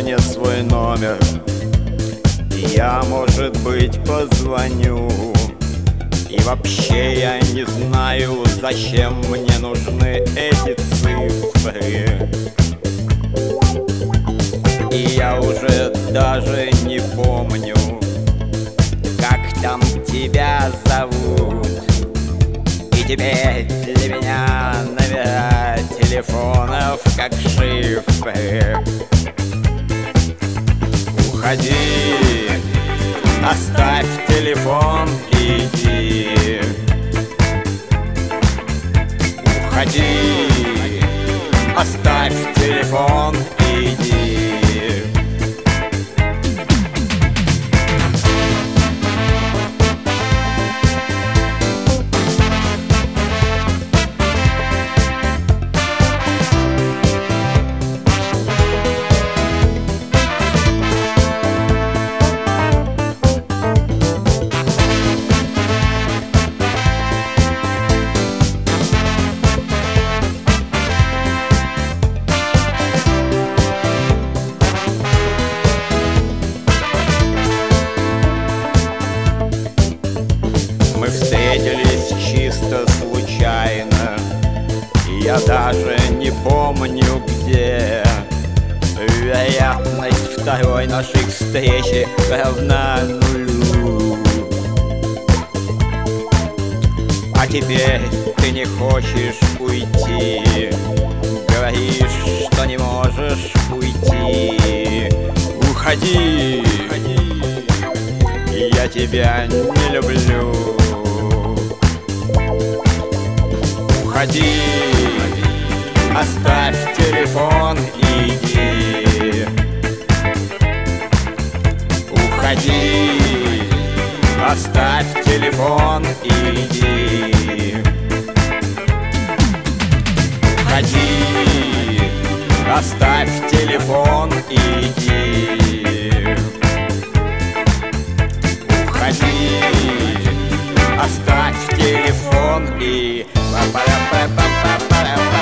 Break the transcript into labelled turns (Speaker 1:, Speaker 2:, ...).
Speaker 1: мне свой номер, я, может быть, позвоню. И вообще я не знаю, зачем мне нужны эти цифры. И я уже даже не помню, как там тебя зовут. И теперь для меня номера телефонов как шифры. Уходи, оставь телефон, иди. Уходи, оставь телефон, иди. Мы встретились чисто случайно, я даже не помню где. Вероятность второй нашей встречи равна нулю. А теперь ты не хочешь уйти, говоришь, что не можешь уйти. Уходи, я тебя не люблю. Уходи, оставь телефон, иди. Уходи, оставь телефон, иди. Уходи, оставь телефон, иди. Уходи, оставь телефон и...